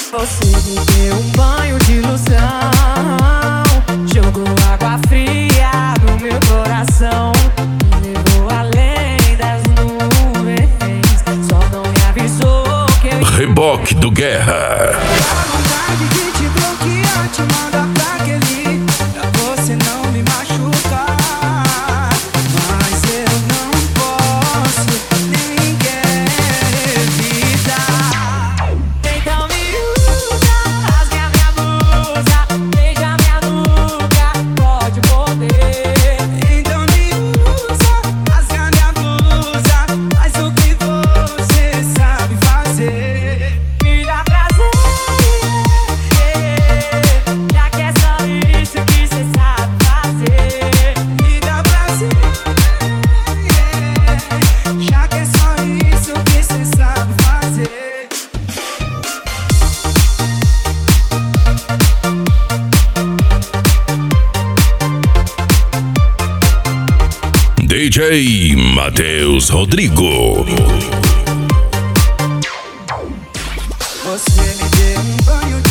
Você me deu um banho de ilusão, jogou água fria no meu coração, me levou além das nuvens, só não me avisou que eu... Reboque do Guerra. A vontade de te bloquear, te mandar pra aquele, pra você não me machucar. Mas eu não posso, nem quero evitar. Então me usa, rasgue a minha blusa, beija minha nuca, pode morder. Então me usa, rasgue a minha blusa, faz o que você sabe fazer. Me dá prazer, já que é só isso que cê sabe fazer. Me dá prazer, já que é só isso que cê sabe fazer. DJ Matheus Rodrigo. Você me deu um banho de